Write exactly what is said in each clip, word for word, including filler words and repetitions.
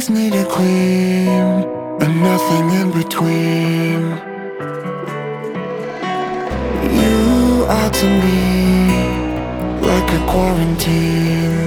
kings need a queen, and nothing in between. You are to me like a quarantine.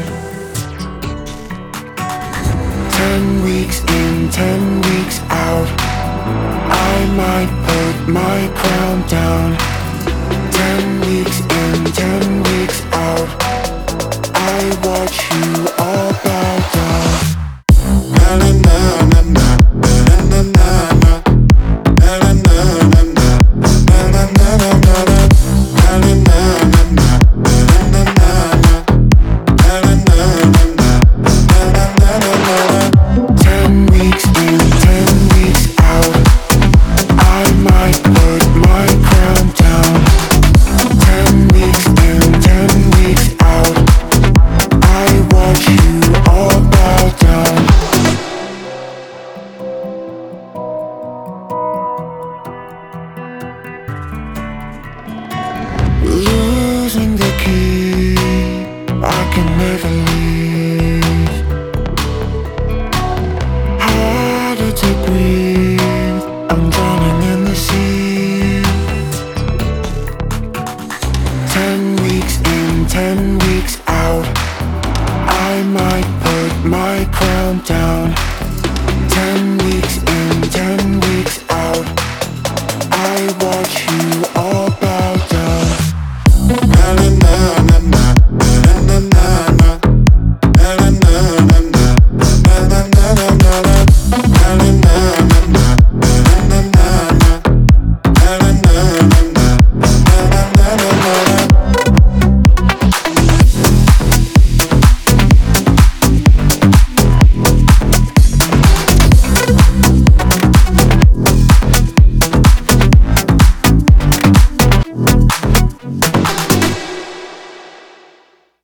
Ten weeks in, ten weeks out, I might put my crown down. Ten weeks in, ten weeks out, I watch you all bow down. Na na na na na, na na na na, na na na na na, na na na na na, na na na na na, na na na na, na na na na, na na na na. Ten weeks in, ten weeks out, I might put my crown down. Ten weeks in, ten weeks out, I watch you all bow down. Losing the key, I can never leave. Harder to breathe, I'm drowning in the sea. Ten weeks in, ten weeks out, I might put my crown down. Ten weeks in, ten weeks out, I watch